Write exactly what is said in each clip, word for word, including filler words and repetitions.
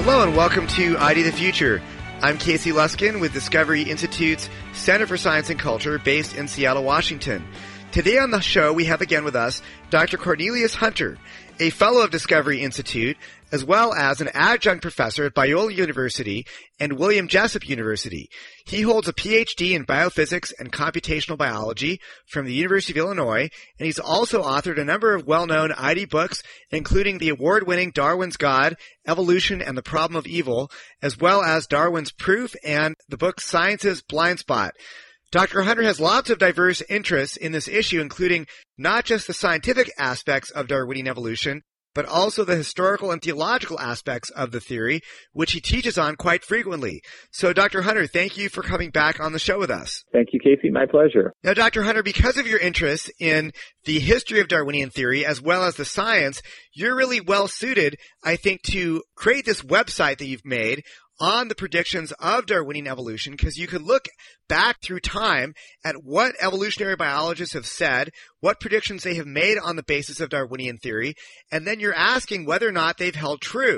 Hello and welcome to I D the Future. I'm Casey Luskin with Discovery Institute's Center for Science and Culture based in Seattle, Washington. Today on the show we have again with us Doctor Cornelius Hunter, a fellow of Discovery Institute, as well as an adjunct professor at Biola University and William Jessup University. He holds a P H D in biophysics and computational biology from the University of Illinois, and he's also authored a number of well-known I D books, including the award-winning Darwin's God, Evolution and the Problem of Evil, as well as Darwin's Proof and the book Science's Blind Spot. Doctor Hunter has lots of diverse interests in this issue, including not just the scientific aspects of Darwinian evolution, but also the historical and theological aspects of the theory, which he teaches on quite frequently. So, Doctor Hunter, thank you for coming back on the show with us. Thank you, Casey. My pleasure. Now, Doctor Hunter, because of your interest in the history of Darwinian theory as well as the science, you're really well suited, I think, to create this website that you've made on the predictions of Darwinian evolution, because you could look back through time at what evolutionary biologists have said, what predictions they have made on the basis of Darwinian theory, and then you're asking whether or not they've held true.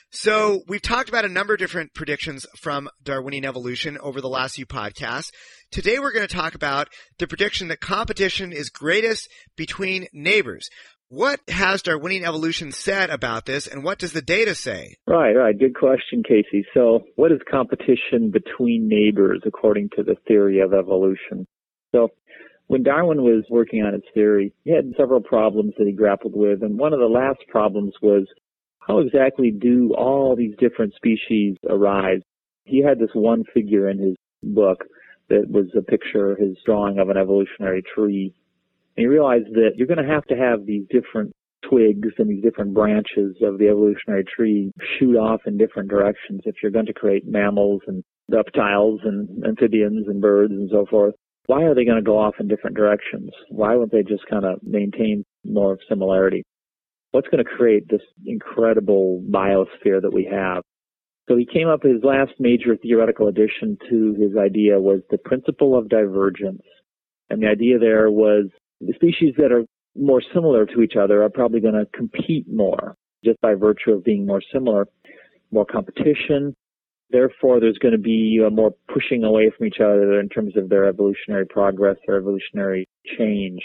So we've talked about a number of different predictions from Darwinian evolution over the last few podcasts. Today we're going to talk about the prediction that competition is greatest between neighbors. What has Darwinian evolution said about this, and what does the data say? Right, right. Good question, Casey. So what is competition between neighbors according to the theory of evolution? So when Darwin was working on his theory, he had several problems that he grappled with, and one of the last problems was how exactly do all these different species arise? He had this one figure in his book that was a picture, his drawing of an evolutionary tree. And you realize that you're going to have to have these different twigs and these different branches of the evolutionary tree shoot off in different directions if you're going to create mammals and reptiles and amphibians and birds and so forth. Why are they going to go off in different directions? Why wouldn't they just kind of maintain more similarity? What's going to create this incredible biosphere that we have? So he came up, his last major theoretical addition to his idea was the principle of divergence. And the idea there was the species that are more similar to each other are probably going to compete more just by virtue of being more similar, more competition. Therefore, there's going to be uh, more pushing away from each other in terms of their evolutionary progress, their evolutionary change.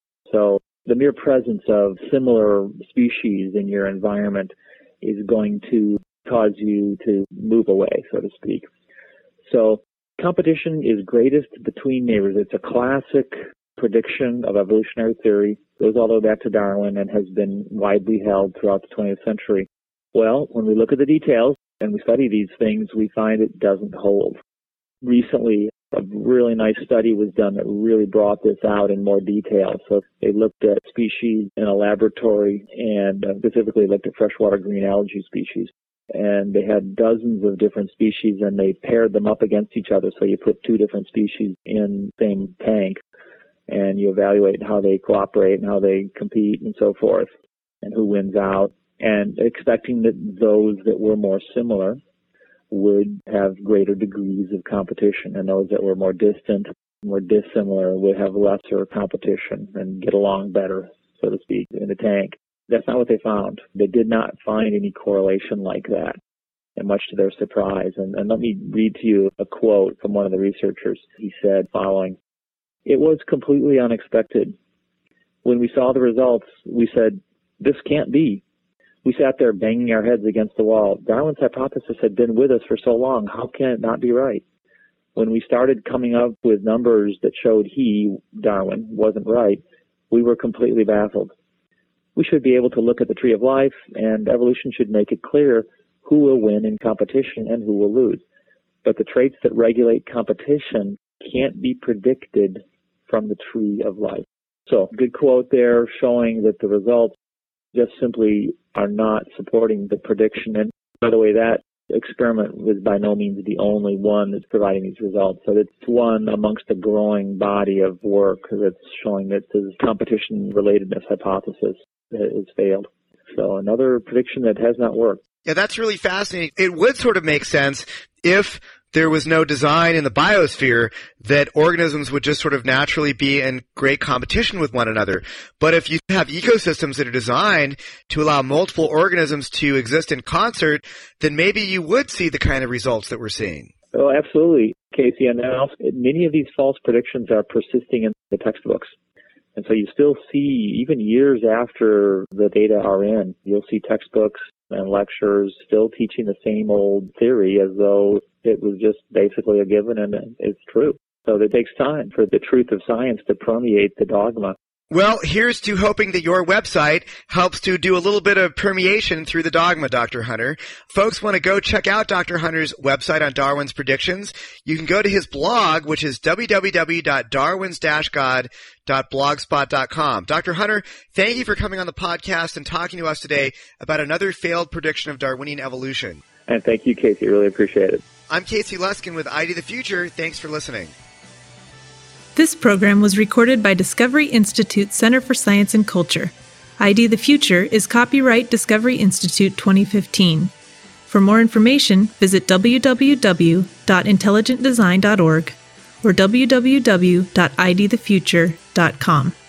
So the mere presence of similar species in your environment is going to cause you to move away, so to speak. So competition is greatest between neighbors. It's a classic prediction of evolutionary theory, goes all the way back to Darwin and has been widely held throughout the twentieth century. Well, when we look at the details and we study these things, we find it doesn't hold. Recently, a really nice study was done that really brought this out in more detail. So they looked at species in a laboratory and uh, specifically looked at freshwater green algae species. And they had dozens of different species and they paired them up against each other. So you put two different species in the same tank, and you evaluate how they cooperate and how they compete and so forth, and who wins out, and expecting that those that were more similar would have greater degrees of competition, and those that were more distant, more dissimilar, would have lesser competition and get along better, so to speak, in the tank. That's not what they found. They did not find any correlation like that, and much to their surprise. And, and let me read to you a quote from one of the researchers. He said following, "It was completely unexpected. When we saw the results, we said, this can't be. We sat there banging our heads against the wall. Darwin's hypothesis had been with us for so long. How can it not be right? When we started coming up with numbers that showed he, Darwin, wasn't right, we were completely baffled. We should be able to look at the tree of life, and evolution should make it clear who will win in competition and who will lose. But the traits that regulate competition can't be predicted from the tree of life." So, good quote there showing that the results just simply are not supporting the prediction. And by the way, that experiment was by no means the only one that's providing these results. So it's one amongst a growing body of work that's showing that this competition relatedness hypothesis has failed. So another prediction that has not worked. Yeah, that's really fascinating. It would sort of make sense if there was no design in the biosphere, that organisms would just sort of naturally be in great competition with one another. But if you have ecosystems that are designed to allow multiple organisms to exist in concert, then maybe you would see the kind of results that we're seeing. Oh, absolutely, Casey. And also, many of these false predictions are persisting in the textbooks. And so you still see, even years after the data are in, you'll see textbooks and lectures still teaching the same old theory as though it was just basically a given and it's true. So it takes time for the truth of science to permeate the dogma. Well, here's to hoping that your website helps to do a little bit of permeation through the dogma, Doctor Hunter. Folks want to go check out Doctor Hunter's website on Darwin's predictions. You can go to his blog, which is w w w dot darwins dash god dot blogspot dot com. Doctor Hunter, thank you for coming on the podcast and talking to us today about another failed prediction of Darwinian evolution. And thank you, Casey. Really appreciate it. I'm Casey Luskin with I D the Future. Thanks for listening. This program was recorded by Discovery Institute Center for Science and Culture. I D the Future is copyright Discovery Institute twenty fifteen. For more information, visit w w w dot intelligent design dot org or w w w dot i d the future dot com.